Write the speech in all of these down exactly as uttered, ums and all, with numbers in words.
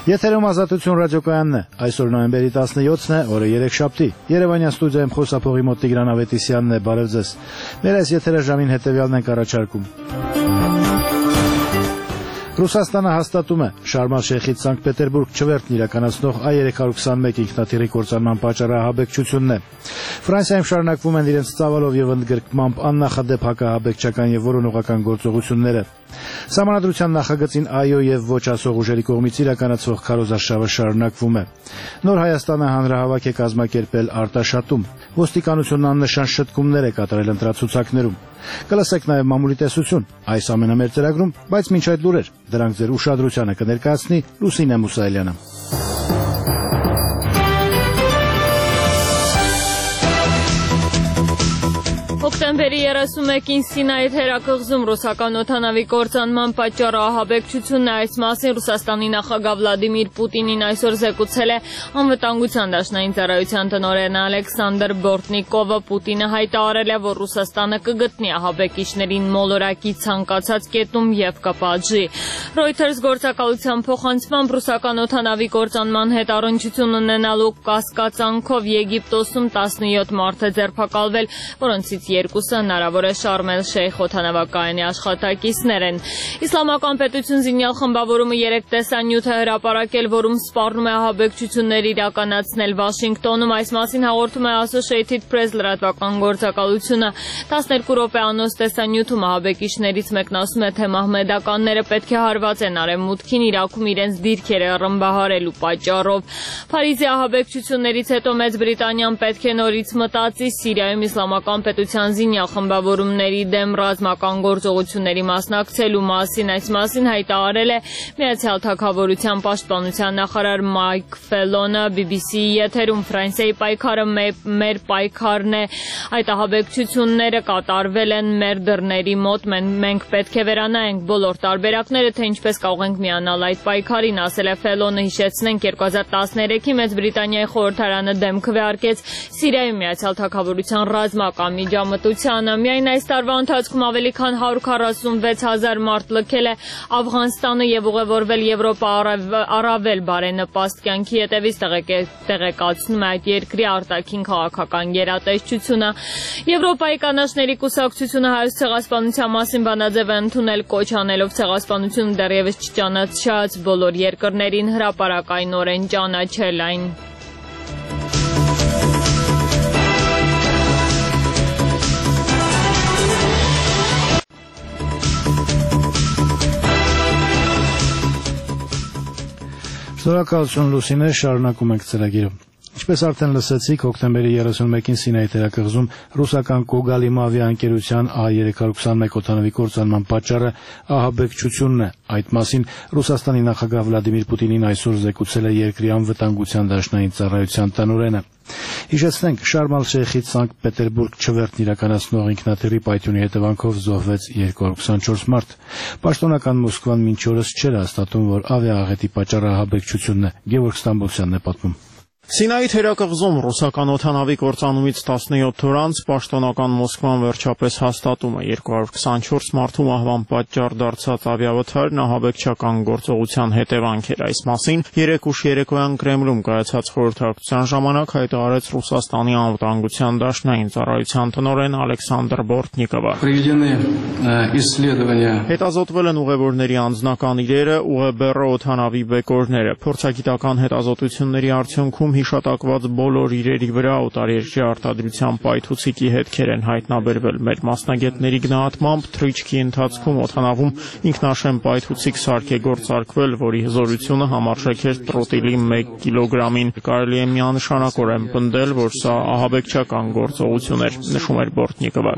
Եթերում Ազատություն ռադիոկայանն է, այսօր նոյեմբերի տասնյոթն է, օրը երեքշաբթի, Երևանյան ստուդիայում խոսափողի մոտ Տիգրան Ավետիսյանն է, բարև ձեզ, մեր այս եթերը ժամին հետևյալն ենք առաջարկում։ Ռուսաստանը հաստատում է Շարմ ալ-Շեյխից Սանկտ Պետերբուրգ չվերթն իրականացնող A երեք քսանմեկ ինքնաթիռի կործանման պատճառը ահաբեկչությունն է։ Ֆրանսիայում շարունակվում են իրենց ծավալով եւ ընդգրկմամբ աննախադեպ հակահաբեկչական եւ որոնողական գործողությունները։ Սահմանադրության նախագծին այո եւ ոչ ասող ուժերի կողմից իրականացվող քարոզարշավը շարունակվում է։ Նոր Հայաստանը հանրահավաք է կազմակերպել Արտաշատում։ Ոստիկանությունն աննշան շտկումներ է կատարել ընտրացուցակներում։ Կլսեք նաև մամուլի տեսություն այս ամենը մեր ծրագրում, բայց մինչ այդ լուրեր, դրանք ձեր ուշադրությանը կներկայացնի Լուսինե Մուսայելյանը։ Հոկտեմբերի երեսունմեկին Սինայի թերակղզում ռուսական օդանավի կործանման պատճառը ահաբեկչությունն է, այս մասին Ռուսաստանի նախագահ Վլադիմիր Պուտինին այսօր զեկուցել է Անվտանգության դաշնային ծառայության տնօրեն Ալեքսանդր Բորտնիկովը։ Պուտինը հայտարարել է, որ Ռուսաստանը կգտնի ահաբեկիչներին մոլորակի ցանկացած կետում եւ կպատժի։ Reuters գործակալության փոխանցմամբ ռուսական օդանավի կործանման հետ առնչություն ունենալու կասկածանքով Եգիպտոսում տասնյոթ մարդ է ձերբակալվել, որոնցից երկուսը հնարավոր է Շարմ ալ-Շեյխ օդանավակայանի աշխատակիցներ են։ Իսլամական պետություն զինյալ խմբավորումը երեք տեսանյութ է հրապարակել, որում սպառնում է ահաբեկչություններ իրականացնել Վաշինգտոնում։ Այս մասին հաղորդում է Associated Press լրատվական գործակալությունը։ տասներկու րոպեանոց տեսանյութում ահաբեկիչներից մեկն ասում է, թե մահմեդականները պետք է հարված են արևմուտքին Իրաքում իրենց դիրքերը ռմբահարելու պատճառով։ Փարիզի ահաբեկչություններից հետո Մեծ Բրիտանիան պետք է նորից մտածի Սիրիայում իսլամական պետության զինյալ խմբավորումների դեմ ռազմական գործողությունների մասնակցելու մասին։ Այս մասին հայտարարել է Միացյալ Թագավորության պաշտպանության նախարար Մայք Ֆելոնը բի բի սի-ի եթերում։ Ֆրանսիայի պայքարը մեր պայքարն է, այդ ահաբեկչությունները կատարվել են մեր դռների մոտ, մենք պետք է վերանայենք բոլոր տարբերակները, թե ինչպես կարող ենք միանալ այդ պայքարին, ասել է Ֆելոնը։ Հիշեցնենք, երկու հազար տասներեքի Մեծ Բրիտանիայի խորհրդարանը դեմ քվեարկեց Սիրիայում Միացյալ Թագավորության ռազմական միջամտությանը։ Միայն այս տարվա ընթացքում ավելի քան հարյուր քառասունվեց հազար մարդ լքել է Աֆղանստանը եւ ուղևորվել Եվրոպա առավել բարենպաստ կյանքի հետևից, տեղեկացնում է այդ երկրի արտաքին քաղաքական գերատեսչությունը։ Եվրոպայի կանաչների կուսակցությունը Հայոց ցեղասպանության մասին բանաձև է ընդունել, կոչ անելով ցեղասպանությունը դեռևս չճանաչած բոլոր երկրներին հրապարակայնորեն ճանաչել այն։ Շնորհակալություն Լուսինե, շարունակում ենք ծրագիրը։ Ինչպես արդեն լսեցիք, հոկտեմբերի երեսունմեկին Սինայի թերակղզում ռուսական Կոգալիմ ավիաընկերության A երեք քսանմեկ օդանավի կործանման պատճառը ահաբեկչությունն է։ Այդ մասին Ռուսաստանի նախագահ Վլադիմիր Պուտինին այսօր զեկուցել է երկրի անվտանգության դաշնային ծառայության տնօրենը։ Հիշեցնենք, Շարմ ալ-Շեյխից Սանկտ Պետերբուրգ չվերթն իրականացնող ինքնաթիռի պայթյունի հետևանքով զոհվեց երկու հարյուր քսանչորս մարդ։ Պաշտոնական Մոսկվան մինչ օրս չէր հաստատում, որ ավիաաղետի պատճառը ահաբեկչությունն է։ Գևորգ Ստամբոլցյանն է պատմում։ Սինայի թերակղզում ռուսական օդանավի կործանումից տասնյոթ օր անց պաշտոնական Մոսկվան վերջապես հաստատում է երկու հարյուր քսանչորս մարդու մահվան պատճառ դարձած ավիավթարն ահաբեկչական գործողության հետևանք էր։ Այս մասին երեկ ուշ երեկոյան Կրեմլում կայացած խորհրդակցության ժամանակ հայտարարեց Ռուսաստանի անվտանգության դաշնային ծառայության տնօրեն Ալեքսանդր Բորտնիկովը։ Հետազոտվել են ուղևորների անձնական իրերը, ուղեբեռը օդանավի բեկորները։ Փորձագիտական հետազոտությունների արդյունքում հիշատակված բոլոր իրերի վրա օտարերկրյա արտադրության պայթուցիկի հետքեր են հայտնաբերվել։ Մեր մասնագետների գնահատմամբ թռիչքի ընթացքում օդանավում ինքնաշեն պայթուցիկ սարք է գործարկվել, որի հզորությունը համարժեք էր տրոտիլի մեկ կիլոգրամին։ Կարելի է միանշանակորեն պնդել, որ սա ահաբեկչական գործողություն էր, նշում էր Բորտնիկովը։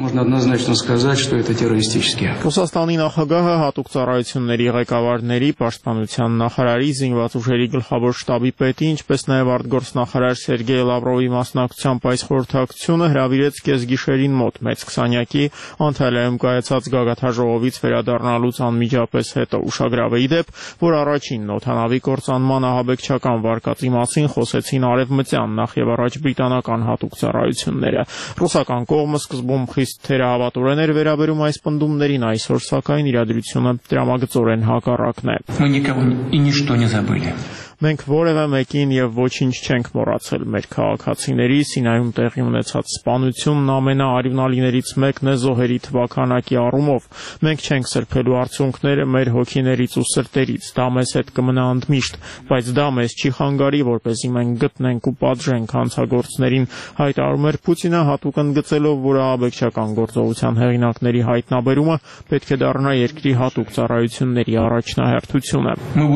Ռուսաստանի նախագահը հատուկ ծառայությունների ղեկավարների, պաշտպանության նախարարի, զինված ուժերի գլխավոր շտաբի պետի, ինչպես նաև արտգործնախարար Սերգեյ Լավրովի մասնակցությամբ այս խորհրդակցությունը հրավիրեց կեսգիշերին մոտ մեծ քսանյակի Անտալիայում կայացած գագաթնաժողովից վերադառնալուց անմիջապես հետո ուշագրավ է ի դեպ, որ առաջին օդանավի կործանման ահաբեկչական վարկածի մասին խոսեցին արևմտյան նախ եւ առաջ բրիտանական հատուկ ծառայությունները։ Ռուսական կողմը սկզբում խիստ թերահավատորեն էր վերաբերում այս պնդումներին, այսօր սակայն իրադրությունը դրամագծորեն հակառակն է։ Մենք որևէ մեկին եւ ոչինչ չենք մոռացել։ Մեր քաղաքացիների Սինայում տեղի ունեցած սպանությունն ամենաարյունալիներից մեկն է զոհերի թվականակի առումով։ Մենք չենք սրբելու արդյունքները մեր հոգիներից ու սրտերից։ Դա մեզ հետ կմնա ընդմիշտ, բայց դա մեզ չի խանգարի, որպեսզի մենք գտնենք ու պատժենք հանցագործներին, հայտարարում էր Պուտինը, հատուկ ընդգծելով, որ ահաբեկչական գործողության հեղինակների հայտնաբերումը պետք է դառնա երկրի հատուկ ծառայությունների առաջնահերթությունը։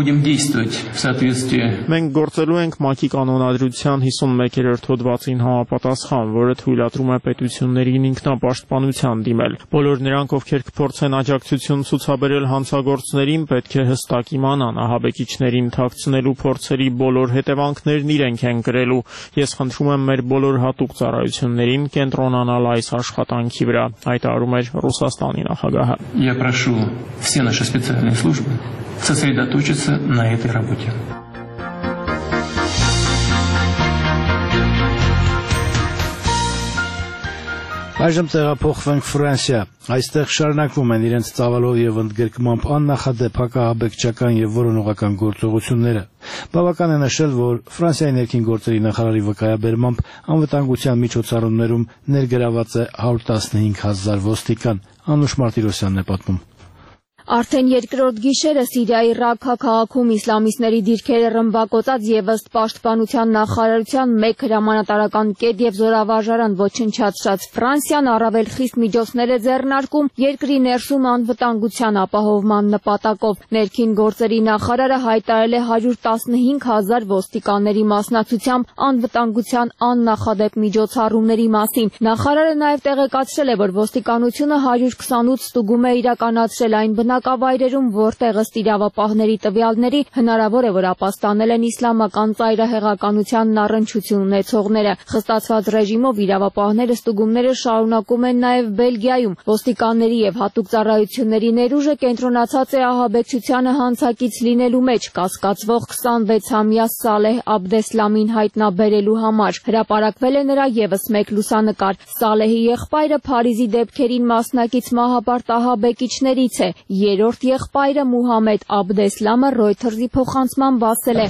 Մենք գործելու ենք ՄԱԿ-ի կանոնադրության հիսունմեկերորդ հոդվածին համապատասխան, որը թույլատրում է պետություններին ինքնապաշտպանության դիմել։ Բոլոր նրանք, ովքեր կփորձեն աջակցություն ցուցաբերել հանցագործներին, պետք է հստակ իմանան, ահաբեկիչներին թաքցնելու փորձերի բոլոր հետևանքներն իրենք են կրելու։ Ես խնդրում եմ մեր բոլոր հատուկ ծառայություններին կենտրոնանալ այս աշխատանքի վրա, հայտարարում էր Ռուսաստանի նախագահը։ Я прошу все наши специальные службы сосредоточиться на этой работе. Այժմ տեղափոխվենք Ֆրանսիա։ Այստեղ շարունակվում են իրենց ծավալով եւ ընդգրկմամբ աննախադեպ հակահաբեկչական եւ որոնողական գործողությունները։ Բավական է նշել, որ Ֆրանսիայի ներքին գործերի նախարարի վկայաբերմամբ անվտանգության միջոցառումներում ներգրաված է հարյուր տասնհինգ հազար ոստիկան։ Անուշ Մարտիրոսյանն է պատմում։ Արդեն երկրորդ գիշերը Սիրիայի Ռաքքա քաղաքում իսլամիստների դիրքերը ռմբակոծած եւ ըստ պաշտպանության նախարարության մեկ հրամանատարական կետ եւ զորավարժարան ոչնչացրած Ֆրանսիան առավել խիստ միջոցներ է ձեռնարկում երկրի ներսում անվտանգության ապահովման նպատակով։ Ներքին գործերի նախարարը հայտարարել է հարյուր տասնհինգ հազար ոստիկանների մասնակցությամբ անվտանգության աննախադեպ միջոցառումների մասին։ Նախարարը նաեւ տեղեկացրել է, որ ոստիկանությունը հարյուր քսանութ ստուգում է իրականացրել այն բնակավայրերում, որտեղ ըստ իրավապահների տվյալների հնարավոր է, որ ապաստանել են իսլամական ծայրահեղականությանն առնչություն ունեցողները։ Խստացված ռեժիմով իրավապահները ստուգումները շարունակում են նաև Բելգիայում։ Ոստիկանների եւ հատուկ ծառայությունների ներուժը կենտրոնացած է ահաբեկչությանը հանցակից լինելու մեջ կասկածվող քսանվեցամյա Սալեհ Աբդեսլամին հայտնաբերելու համար։ Հրապարակվել է նրա եւս մեկ լուսանկար։ Սալեհի եղբայրը Փարիզի դեպքերին մասնակից մահապարտ ահաբեկիչներից է։ Երրորդ եղբայրը Մուհամեդ Աբդեսլամը Reuters-ի փոխանցմամբ ասել է.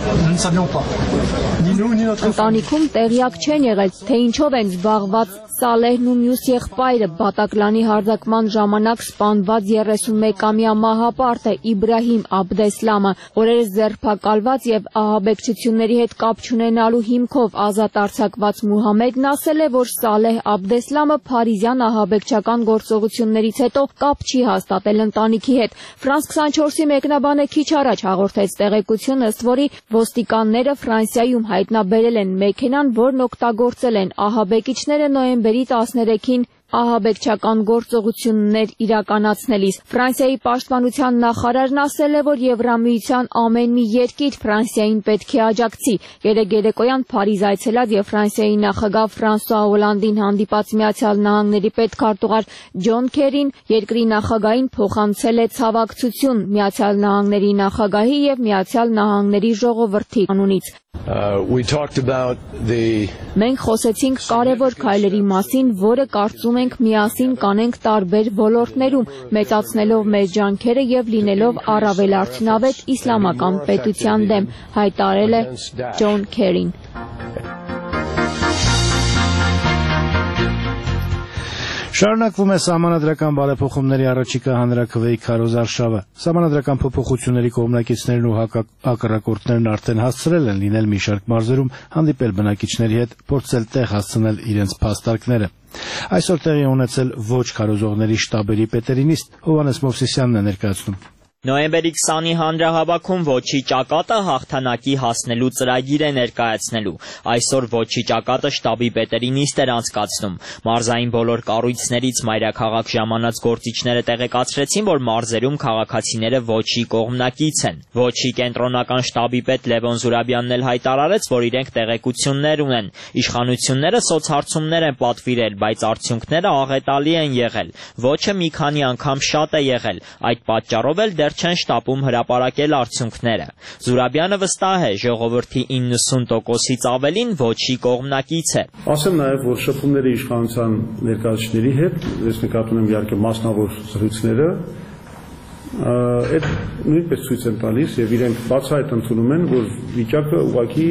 Ընտանիքում տեղյակ չեն եղել, թե ինչով են զբաղված Սալեհն ու մյուս եղբայրը։ Բատակլանի հարձակման ժամանակ սպանված երեսունմեկամյա մահապարտը Իբրահիմ Աբդեսլամը օրերս ձերբակալված եւ ահաբեկչությունների հետ կապ չունենալու հիմքով ազատ արձակված Մուհամեդն ասել է, որ Սալեհ Աբդեսլամը փարիզյան ահաբեկչական գործողություններից հետո կապ չի հաստատել ընտանիքի հետ։ Ֆրանս քսանչորսի մեկնաբանը քիչ առաջ հաղորդեց տեղեկություն, ըստ որի ոստիկանները Ֆրանսիայում հայտնաբերել են մեքենան, որն օգտագործել են ահաբեկիչները նոյեմբերի տասներեքին ահաբեկչական գործողություններ իրականացնելիս։ Ֆրանսիայի պաշտպանության նախարարն ասել է, որ Եվրամիության ամեն մի երկիր Ֆրանսիային պետք է աջակցի։ Երեկ երեկոյան Փարիզ այցելած եւ Ֆրանսիայի նախագահ Ֆրանսուଆ Օլանդին հանդիպած Միացյալ Նահանգների պետքարտուղար Ջոն Քերին երկրի նախագահին փոխանցել է ցավակցություն Միացյալ Նահանգների նախագահի եւ Միացյալ Նահանգների ժողովրդի անունից։ Մենք խոսեցինք կարևոր քայլերի մասին, որը կարծում ենք միասին կանենք տարբեր ոլորտներում, մեծացնելով մեր ջանքերը եւ լինելով առավել արդյունավետ իսլամական պետության դեմ, հայտարարել է Ջոն Քերին։ Շարունակվում է սահմանադրական բարեփոխումների առաջիկա հանրաքվեի քարոզարշավը։ Սահմանադրական փոփոխությունների կողմնակիցներն ու հակառակորդներն արդեն հասցրել են լինել մի շարք մարզերում, հանդիպել բնակիչների հետ, փորձել տեղ հասցնել իրենց փաստարկները։ Այսօր տեղի ունեցել ոչ քարոզողների շտաբերի պետերի նիստ Հովհաննես Մովսիսյանն է ներկայացնում։ Նոյեմբերի քսանի հանրահավաքում ոչի ճակատը հաղթանակի հասնելու ծրագիր է ներկայացնելու։ Այսօր ոչի ճակատը շտաբի պետերի նիստ էր անցկացնում։ Մարզային բոլոր կառույցներից մայրաքաղաք ժամանած գործիչները տեղեկացրեցին, որ մարզերում քաղաքացիները ոչի կողմնակից են։ Ոչի կենտրոնական շտաբի պետ Լևոն Զուրաբյանն էլ հայտարարեց, որ իրենք տեղեկություններ ունեն։ Իշխանությունները սոցհարցումներ են պատվիրել, բայց արդյունքները աղետալի են եղել։ Ոչը մի քանի անգամ շատ է եղել։ Այդ պատճառով էլ չեն շտապում հրապարակել արդյունքները։ Զուրաբյանը վստահ է, ժողովրդի իննսուն տոկոսից ավելին ոչի կողմնակից է։ Ասեմ նաև, որ շփումների իշխանության ներկայացուցիչների հետ, ես նկատում եմ իհարկե մասնավոր զրույցները, այդ նույնպես ցույց են տալիս եւ իրենք բացահայտ ընդունում են, որ վիճակը ուղղակի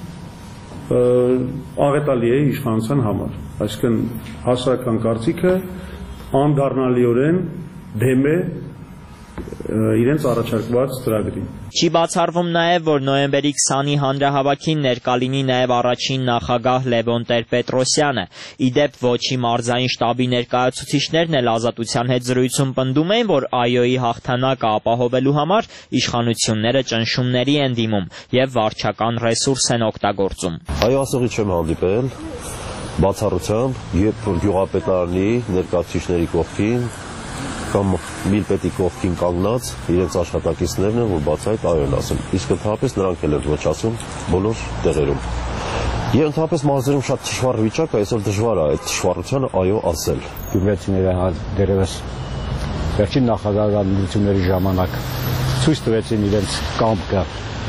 աղետալի է իշխանության համար, այսինքն հասարակական կարծիքը անդառնալիորեն դեմ է իրենց առաջարկված ծրագրին։ Չի բացառվում նաև, որ նոյեմբերի քսանի հանրահավաքին ներկա լինի նաև առաջին նախագահ Լևոն Տեր-Պետրոսյանը։ Ի դեպ, Ոչի մարզային շտաբի ներկայացուցիչներն էլ Ազատության հետ զրույցում պնդում էին, որ ԱՅՈ-ի հաղթանակը ապահովելու համար իշխանությունները ճնշումների են դիմում եւ վարչական ռեսուրս են օգտագործում։ Այո, ասողի չեմ հանդիպել բացառությամբ, երբ գյուղապետարանի ներկայացուցիչների կողքին կամ միլպետի կողքին կանգնած իրենց աշխատակիցներն են, որ բացահայտ այո են ասում, իսկ ընդհանրապես նրանք էլ են ոչ ասում բոլոր տեղերում։ Եվ ընդհանրապես մարզերում շատ դժվար վիճակ է, այսօր դժվար է այդ դժվարությանը այո ասել։ Գյումրեցիները դերևս վերջին նախագահականությունների ժամանակ ցույց տվեցին իրենց կամքը,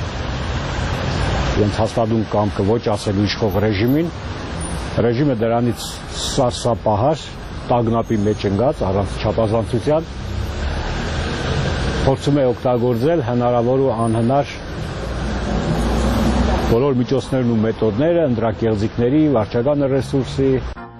իրենց հաստատուն կամքը ոչ ասելու իշխող ռեժիմին, ռեժիմը դրանից սարսափահար տագնապի մեջ ընկած առանց չափազանցության փորձում է օգտագործել հնարավոր ու անհնար բոլոր միջոցներն ու մեթոդները ընտրակեղծիքների, վարչական ռեսուրսի։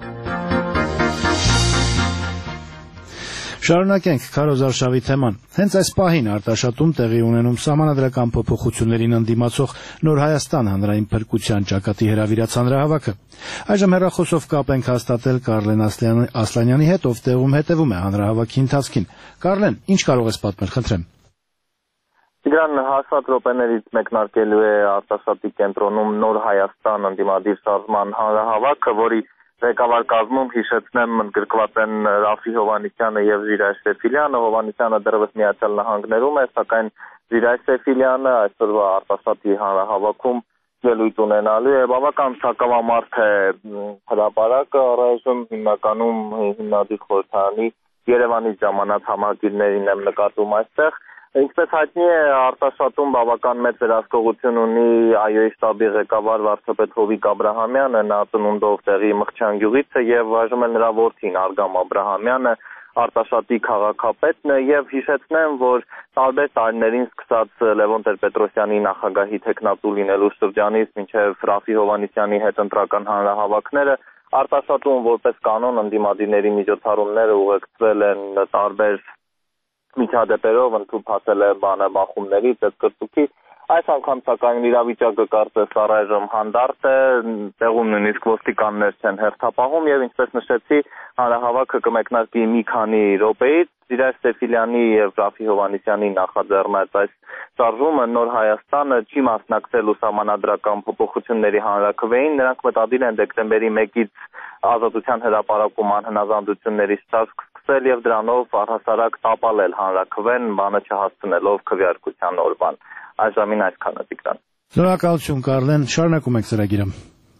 Շարունակենք Քարոզ Արշավի թեման։ Հենց այս պահին Արտաշատում տեղի ունենում սահմանադրական փոփոխություններին ընդդիմացող Նոր Հայաստան հանրային փրկության ճակատի հրավիրած հանրահավաքը։ Այժմ հեռախոսով կապ ենք հաստատել Կարլեն Ասլանյանի հետ, ով տեղում հետևում է հանրահավաքի ընթացքին։ Կարլեն, ինչ կարող ես պատմել, խնդրեմ։ Տիգրան, հաստատ րոպեներից մեկնարկելու է Արտաշատի կենտրոնում Նոր Հայաստան ընդդիմադիր շարժման հանրահավաքը, որի ղեկավար կազմում հիշեցնեմ ընդգրկված են Ռաֆի Հովհաննիսյանը եւ Ժիրայր Սեֆիլյանը։ Հովհաննիսյանը դեռևս Միացյալ Նահանգներում է, սակայն Ժիրայր Սեֆիլյանը այսօրվա Արտաշատի հանրահավաքում ելույթ ունենալու է։ Բավական սակավամարդ է հրապարակը, առայժմ հիմնականում հիմնադիր խորհրդարանի Երևանից ժամանած համագիրներին եմ նկատում այստեղ։ Ինչպես հայտնի է, Արտաշատում բավական մեծ վերահսկողություն ունի ԱՅՈ-ի շտաբի ղեկավար վարչապետ Հովիկ Աբրահամյանը, նա ծնունդով տեղի Մղչյան գյուղից է եւ այժմ էլ նրա որդին Արգամ Աբրահամյանը Արտաշատի քաղաքապետն է եւ հիշեցնեմ, որ տարբեր տարիներին սկսած Լևոն Տեր-Պետրոսյանի նախագահի տեխնատու լինելու շրջանից մինչեւ Ռաֆի Հովհաննիսյանի հետ ընտրական հանրահավաքները Արտաշատում որպես կանոն ընդդիմադիրների միջոցառումները ուղեկցվել են տարբեր միջադեպերով, ընդհանուր հասել է բանաբախումների, ծեծկրտուքի։ Այս անգամ սակայն իրավիճակը կարծես առայժմ հանդարտ է, տեղում նույնիսկ ոստիկաններ չեն հերթապահում եւ ինչպես նշեցի, հանրահավաքը կմեկնարկի մի քանի րոպեից։ Ժիրայր Սեֆիլյանի եւ Ռաֆի Հովհաննիսյանի նախաձեռնած այս շարժումը Նոր Հայաստանը չի մասնակցել սահմանադրական փոփոխությունների հանրաքվեին, նրանք մտադիր են դեկտեմբերի մեկից Ազատության հրապարակում անհնազանդությունների շարժ սկսել եւ դրանով առհասարակ տապալել հանրաքվեն, բանը չհասցնելով քվեարկության օրվան։ Այժմին այսքանը, Տիգրան։ Շնորհակալություն, Կարլեն, շարունակում եք ծրագիրը։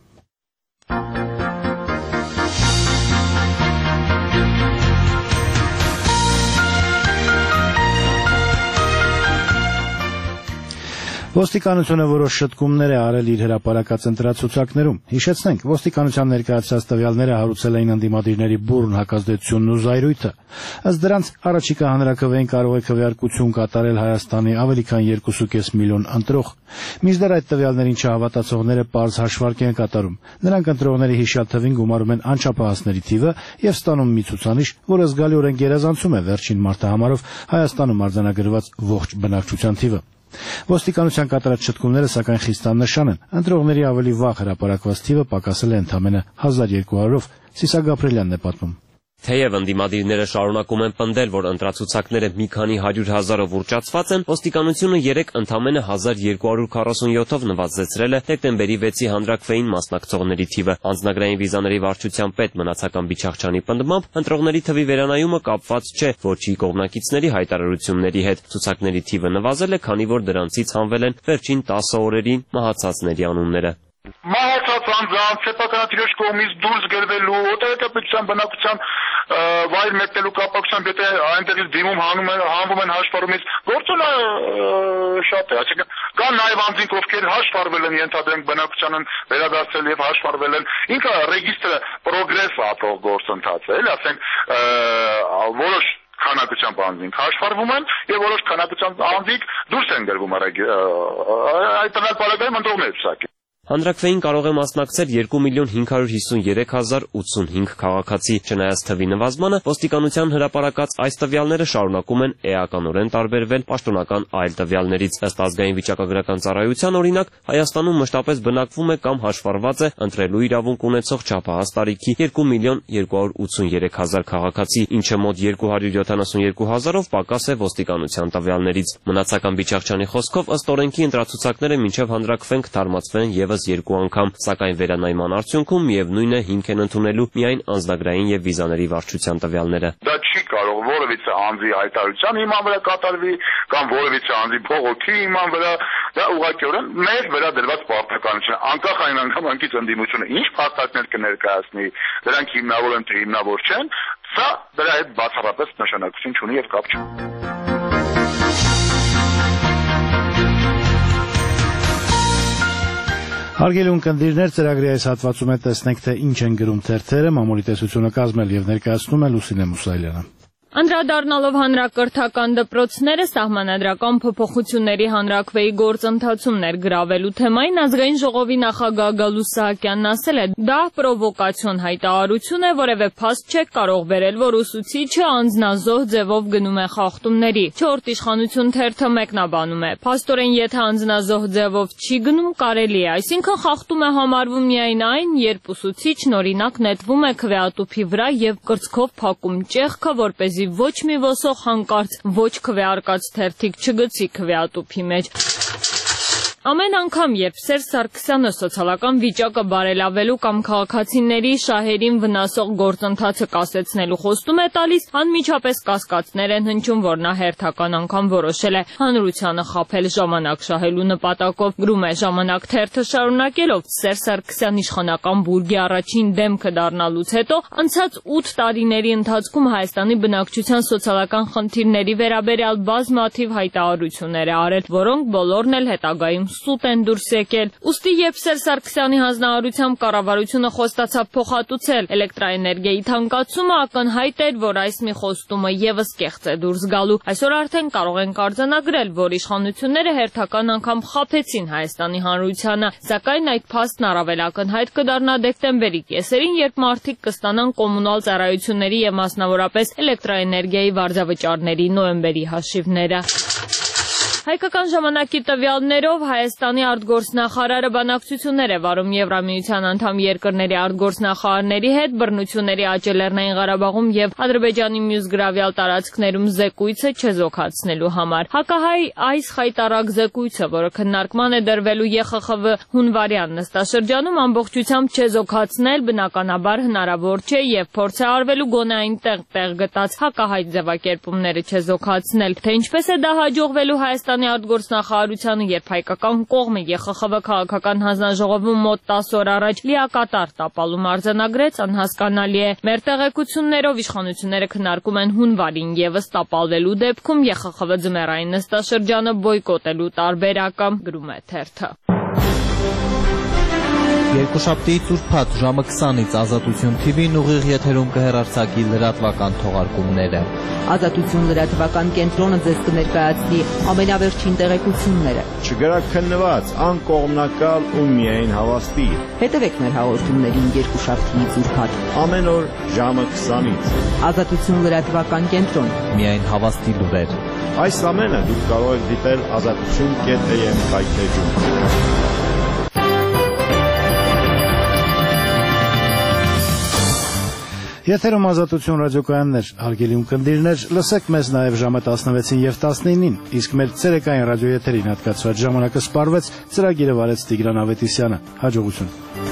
Ոստիկանությունը որոշ շտկումներ է արել իր հրապարակած ընտրացուցակներում։ Հիշեցնենք, ոստիկանության ներկայացրած տվյալները հարուցել էին ընդդիմադիրների բուռն հակազդեցությունն ու զայրույթը։ Ըստ դրանց, առաջիկա հանրաքվեին կարող է քվեարկություն կատարել Հայաստանի ավելի քան երկու կես միլիոն ընտրող։ Մինչդեռ այդ տվյալներին չհավատացողները պարզ հաշվարկ են կատարում։ Նրանք ընտրողների հիշյալ թվին գումարում են անչափահասների թիվը եւ ստանում մի ցուցանիշ, որը զգալիորեն գերազանցում է վերջին մարտահամարով Հայաստանում արձանագրված ողջ բնակչության թիվը։ Ոստիկանության կատարած շտկումները սակայն խիստ աննշան են։ Ընտրողների ավելի վաղ հրապարակված թիվը պակասել է ընդամենը հազար երկու հարյուրով։ Սիսա Գաբրելյանն է պատմում։ Թեև ընդդիմադիրները շարունակում են պնդել, որ ընտրացուցակները մի քանի հարյուր հազարով ուռճացված են, ոստիկանությունը երեկ ընդամենը հազար երկու հարյուր քառասունյոթով նվազեցրել է դեկտեմբերի վեցի հանրաքվեին մասնակցողների թիվը։ Անձնագրային վիզաների վարչության պետ Մնացական Բիչախչյանի պնդմամբ, ընտրողների թվի վերանայումը կապված չէ ոչի կողմնակիցների հայտարարությունների հետ։ Ցուցակների թիվը նվազել է, քանի որ դրանցից հանվել են վերջին տասը օրերի մահացածների անունները։ Մահացած անձանց սեփականատիրոջ կողմից դուրս գրվելու, օտարերկրապետության բնակության վայր մեկնելու կապակցությամբ եթե այնտեղից դիմում հանում են, հանվում են հաշվառումից, գործոնը շատ է, այսինքն կան նաև անձինք, ովքեր հաշվառվել են, ենթադրենք բնակության են վերադարձել եւ հաշվառվել են, ինքը ռեգիստրը պրոգրես ապրող գործընթաց է, էլի ասենք որոշ քանակությամբ անձինք հաշվառվում են եւ որոշ քանակությամբ անձինք դուրս են գրվում այդ տվյալ պարագայում ընտրողներ ցակի։ Հանրաքվեին կարող է մասնակցել երկու միլիոն հինգ հարյուր հիսունյերեք հազար ութսունհինգ քաղաքացի։ Չնայած թվի նվազմանը, ոստիկանության հրապարակած այս տվյալները շարունակում են էականորեն տարբերվել պաշտոնական այլ տվյալներից։ Ըստ ազգային վիճակագրական ծառայության, օրինակ, Հայաստանում մշտապես բնակվում է կամ հաշվառված է ընտրելու իրավունք ունեցող չափահաս տարիքի երկու միլիոն երկու հարյուր ութսունյերեք հազար քաղաքացի, ինչը մոտ երկու հարյուր յոթանասունյերկու հազարով պակաս է ոստիկանության տվյալներից։ Մնացական Բիչաղչյանի խոսքով, ըստ օրենքի ընտրացուցակները մինչև հանրաքվեն կթարմացվեն եւս երկու անգամ, սակայն վերանայման արդյունքում միևնույն է հիմք են ընդունելու միայն անձնագրային եւ վիզաների վարչության տվյալները։ Դա չի կարող որևիցե անձի հայտարարության հիման վրա կատարվի կամ որևիցե անձի փողոքի հիման վրա, դա ուղղակիորեն մեր վերադրված պարտականություն, անկախ այն անգամ ընդդիմությունը ինչ փաստարկներ կներկայացնի, դրանք հիմնավոր են թե հիմնավոր չեն, սա դրա հետ բացառապես նշանակություն չունի եւ կապ չունի։ Հարգելի ունկնդիրներ, ծրագրի այս հատվածում է տեսնենք, թե ինչ են գրում թերթերը, մամուլի տեսությունը կազմել եւ ներկայացնում է Լուսինե Մուսայելյանը։ Անդրադառնալով հանրակրթական դպրոցները սահմանադրական փոփոխությունների հանրաքվեի գործընթացում ներգրավելու թեմային ազգային ժողովի նախագահ Գալուստ Սահակյանն ասել է, դա պրովոկացիոն հայտարարություն է, որևէ փաստ չէ կարող բերել, որ ուսուցիչը անձնազոհ ձևով գնում է խախտումների։ Չորրորդ իշխանություն թերթը մեկնաբանում է. փաստորեն, եթե անձնազոհ ձևով չի գնում, կարելի է, այսինքն խախտում է համարվում միայն այն, երբ ուսուցիչն օրինակ նետվում է քվեատուփի վրա եւ կրծքով փակում ճեղքը, որպեսզի ոչ մի ոսող հանկարծ ոչ քվեարկած թերթիկ չգցի քվեատուփի մեջ։ Ամեն անգամ, երբ Սերժ Սարգսյանը սոցիալական վիճակը բարելավելու կամ քաղաքացիների շահերին վնասող գործընթացը կասեցնելու խոստում է տալիս, անմիջապես կասկածներ են հնչում, որ նա հերթական անգամ որոշել է հանրությանը խաբել ժամանակ շահելու նպատակով։ Գրում է Ժամանակ թերթը շարունակելով, Սերժ Սարգսյանի իշխանական բուրգի առաջին դեմքը դառնալուց հետո անցած ութ տարիների ընթացքում Հայաստանի բնակչության սոցիալական խնդիրների վերաբերյալ բազմաթիվ հայտարարություններ է արել, որոնք բոլորն էլ հետագայում սուտ են դուրս եկել։ Ուստի երբ Սերժ Սարգսյանի հանձնարարությամբ կառավարությունը խոստացավ փոխհատուցել էլեկտրաէներգիայի թանկացումը, ակնհայտ էր, որ այս մի խոստումը եւս կեղծ է դուրս գալու։ Այսօր արդեն կարող ենք արձանագրել, որ իշխանությունները հերթական անգամ խաբեցին Հայաստանի հանրությանը, սակայն այդ փաստն առավել ակնհայտ կդառնա դեկտեմբերի կեսերին, երբ մարդիկ կստանան կոմունալ ծառայությունների եւ մասնավորապես էլեկտրաէներգիայի վարձավճարների նոյեմբերի հաշիվները։ Հայկական ժամանակի տվյալներով Հայաստանի արտգործնախարարը բանակցություններ է վարում Եվրամիության անդամ երկրների արտգործնախարարների հետ բռնությունների աճ Լեռնային Ղարաբաղում եւ Ադրբեջանի մյուս գրավյալ տարածքներում զեկույցը չեզոքացնելու համար։ Հակահայ այս խայտարակ զեկույցը, որը քննարկման է դրվելու Է Խ Խ V հունվարյան նստաշրջանում, ամբողջությամբ չեզոքացնել բնականաբար հնարավոր չէ եւ փորձ է արվելու գոնե այնտեղ տեղ գտած հակահայ ձևակերպումները չեզոքացնել։ Թե ինչպես է դա հաջողվելու Հայաստանի արտգործնախարարությանը, երբ հայկական կողմը Է Խ Խ V քաղաքական հանձնաժողովում մոտ տասը օր առաջ լիակատար տապալում արձանագրեց, անհասկանալի է։ Մեր տեղեկություններով իշխանությունները քննարկում են հունվարին եւս տապալվելու դեպքում Է Խ Խ V ձմեռային նստաշրջանը բոյկոտելու տարբերակը, գրում է թերթը։ Երկուշաբթի ծուրփաթ ժամը քսանից Ազատություն Թ V-ն ուղիղ եթերում կհեռարձակի լրատվական թողարկումները։ Ազատություն լրատվական կենտրոնը ձեզ կներկայացնի ամենավերջին տեղեկությունները։ Չգրաքննված, անկողմնակալ ու միայն հավաստի։ Հետևեք մեր հաղորդումներին երկուշաբթի ծուրփաթ ամեն օր ժամը քսանից։ Ազատություն լրատվական կենտրոն։ Միայն հավաստի լուրեր։ Այս ամենը դուք կարող եք դիտել ազատություն կետ A M կայքեջում։ Եթերում Ազատություն ռադիոկայաններ, հարգելի ունկնդիրներ, լսեք մեզ նաև ժամը տասնվեցին եւ տասնինին, իսկ մեր ցերեկային ռադիոեթերին հատկացված ժամանակը սպառվեց, ծրագիրը վարեց Տիգրան Ավետիսյանը։ Հաջողություն։